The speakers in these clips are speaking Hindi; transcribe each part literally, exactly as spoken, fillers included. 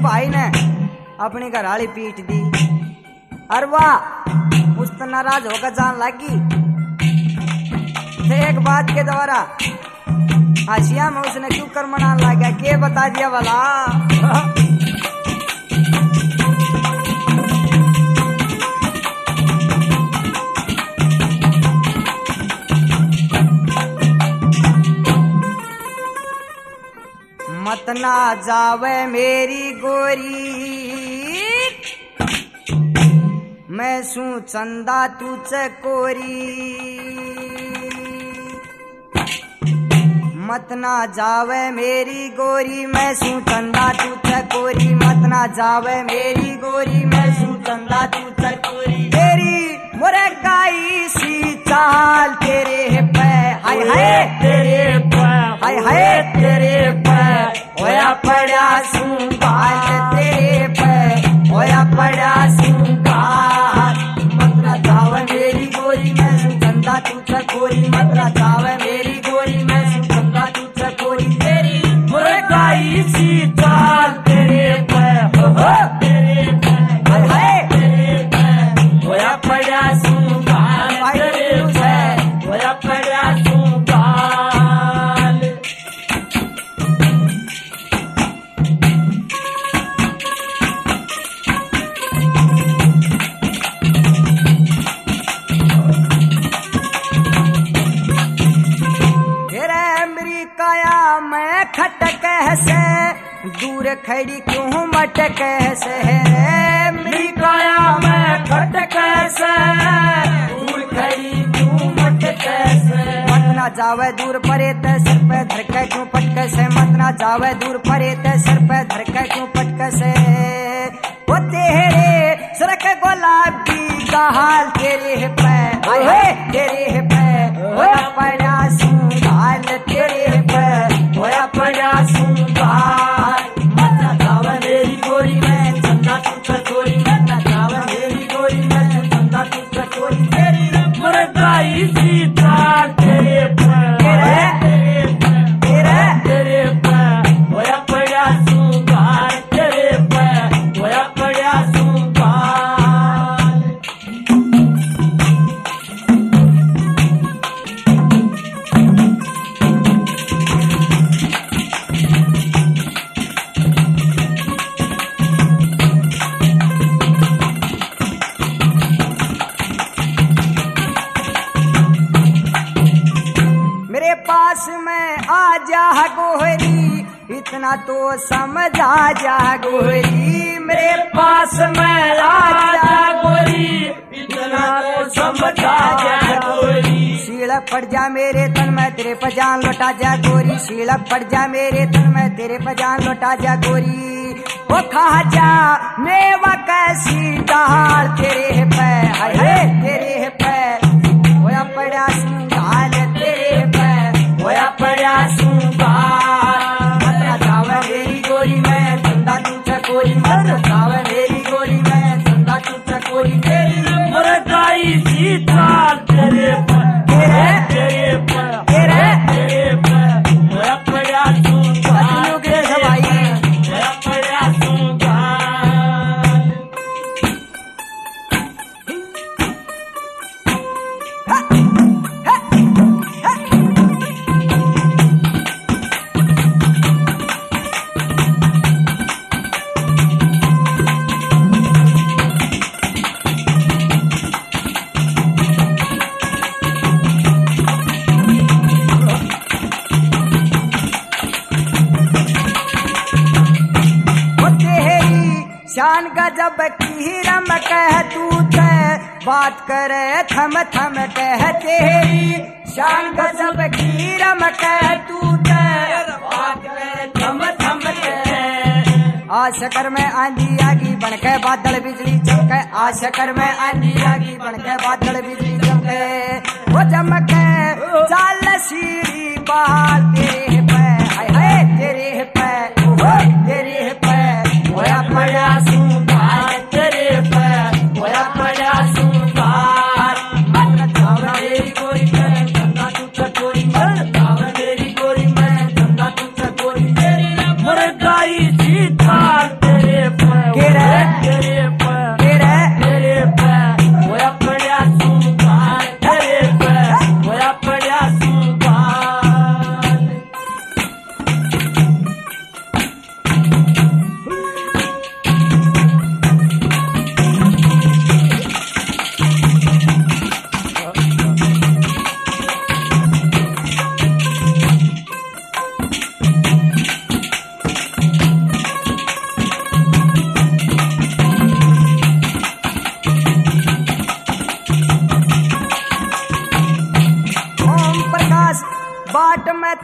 भाई ने अपनी घरवाली पीट दी। अरे वाह उस तो नाराज होकर जान लगी। एक बात के द्वारा आशिया में उसने क्यों कर मनाने लगा के बता दिया भला। मत ना जावे मेरी गोरी मैं सू चंदा तू चकोरी। मत ना जावे मेरी गोरी मैं सू चंदा तू चकोरी। मत ना जावे मेरी गोरी मैं सू चंदा तू चकोरी। तेरी मोरे गाई सी चाल तेरे पे हाय हाय तेरे पे हाय हाय तेरे पे होया पड़ा सूंघाल तेरे पे होया पड़ा सूंघाल। मत ना जावे मेरी गोरी मैं सू चंदा तू चकोरी। मत ना जावे मेरी गोरी मैं सू चंदा तू चकोरी। तेरी मोरे गाई सी चाल तेरे पे हो हो तेरे पे हाय हाय तेरे पे होया पड़ा सूंघाल तेरे पे होया पड़ा सूंघाल। मैं खटक से दूर खड़ी क्यों मटक से मेरी काया मैं खटक से दूर खड़ी क्यों मटक से। मत ना जावे दूर परे ते सर पे धरके क्यों पटक से। मत ना जावे दूर परे ते सर पे धरके क्यों पटक से। वो तेरे सर के गुलाबी का हाल तेरे पे हाय तेरे पे होया पड़ा सूंघाल तेरे पे होया पड़ा सूंघाल। मत ना जावे मेरी गोरी मैं चंदा तू चकोरी। मत ना जावे मेरी गोरी मैं चंदा तू चकोरी। तेरी मोरे गाई सी चाल तेरे पे तेरे तेरे तेरे पे होया पड़ा सूंघाल तेरे पे होया पड़ा सूंघाल। पास में आ जा गोहरी इतना तो समझ आ जा गोहरी। मेरे पास में आ जा गोरी इतना तो समझ आ जा गोरी। शीलक पड़ जा मेरे तन में तेरे पजान लौटा जा गोरी। शीलक पड़ जा मेरे तन में तेरे पजान लौटा जा गोरी। वो खा जा मेवा कैसी डाल तेरे पे हाय हाय तेरे पे होया पड़ा सूंघाल तेरे पे होया पड़ा सूंघाल। मत ना जावे मेरी गोरी मैं चंदा तू चकोरी। मत ना जावे मेरी गोरी मैं चंदा तू चकोरी। तेरी मोरे गाई सी चाल तेरे पे तेरे तेरे पे तेरे तेरे पे होया पड़ा सूंघाल होया पड़ा सूंघाल। शान गजब की रम कह तू ते बात करे थम थम कह तेरी। शान गजब की रम कह तू ते बात करे थम थम कह। आशकर में आंधी आगी बन के बादल बिजली चमके। आशकर में आंधी आगी बन के बादल बिजली चमके। वो चमके चाल सीढ़ी बहाल तेरे पे हाय हाय तेरे पे तेरे पे होया पड़ा सूंघाल तेरे पे होया पड़ा सूंघाल। मत ना जावे मेरी गोरी मैं चंदा तू चकोरी। मत ना जावे मेरी गोरी मैं चंदा तू चकोरी। तेरी मोरे गाई सी चाल तेरे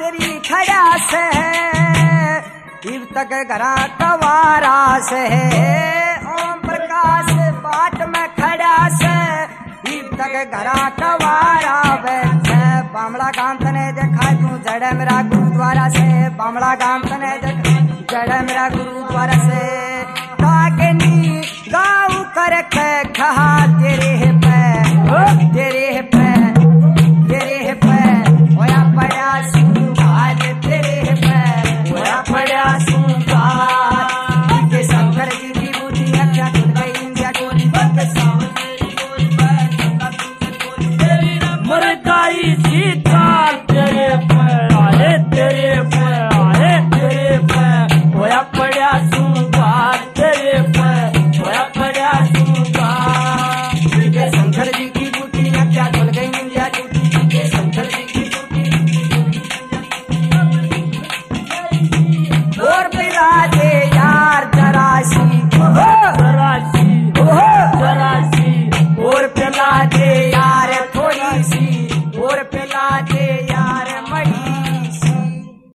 तेरी खड़ा से इब तक घरा कवारा से ओम प्रकाश बाट में खड़ा से इब तक घरा कवारा बैठे बामड़ा गांव तने देखा तू जड़ मेरा गुरुद्वारा से बामड़ा गांव तने देखा जड़ मेरा गुरुद्वारा से कागनी गाँव कर के खा तेरे पे तेरे पे तेरे पे होया पड़ा सुधार तेरे पे होया पड़ा सुधार के शंकर जी की बुद्धि अच्छा खुद गई इंडिया को